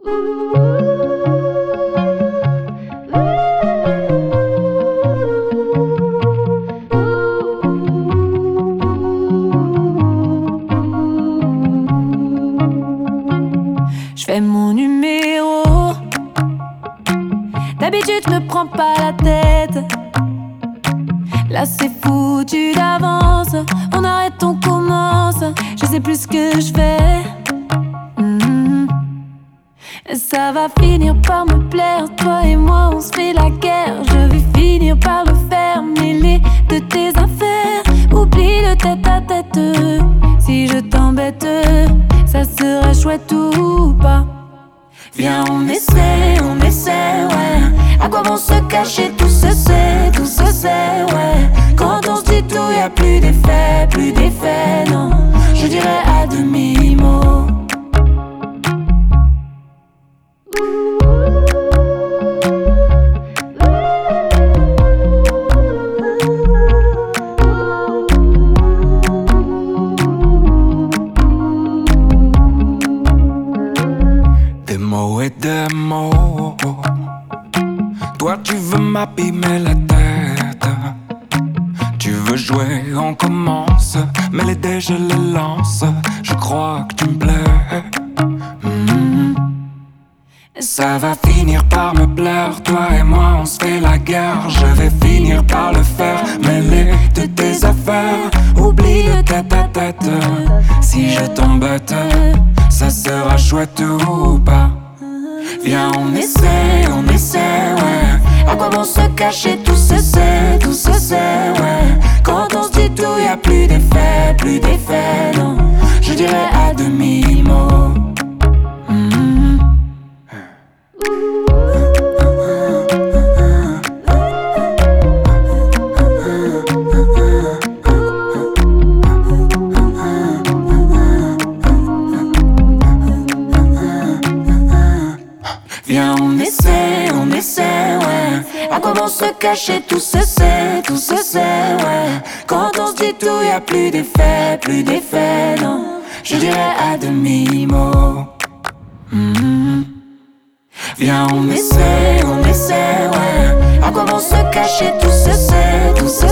J'fais mon numéro. D'habitude je me prends pas la tête. Là c'est foutu d'avance. On arrête, on commence. Je sais plus ce que je fais. Ça va finir par me plaire. Toi et moi on se fait la guerre. Je vais finir par le faire. Mêler de tes affaires. Oublie le tête à tête. Si je t'embête, ça sera chouette ou pas. Viens on essaie, ouais. À quoi vont se cacher, tout se sait, ouais. Quand on se dit tout, y'a plus d'effet, non. Je dirais à demi-mot. Des mots et des mots. Toi tu veux m'abîmer la tête. Tu veux jouer, on commence. Mais les dés je les lance. Je crois que tu me plais. Ça va finir par me plaire. Toi et moi on se fait la guerre. Je vais finir par le faire. Mêler de tes affaires. Oublie le tête à tête. Si je t'embête, ça sera chouette ou pas. Viens on essaie, ouais. À quoi vont se cacher, tout se sait, ouais. Quand on se dit tout, y'a plus d'effet, non. Je dirais à demi-mot. Viens on essaie, ouais. À quoi vont se cacher, tout se sait, ouais. Quand on se dit tout, y'a plus d'effet, non. Je dirais à demi-mot. Viens on essaie, ouais. À quoi vont se cacher, tout se sait,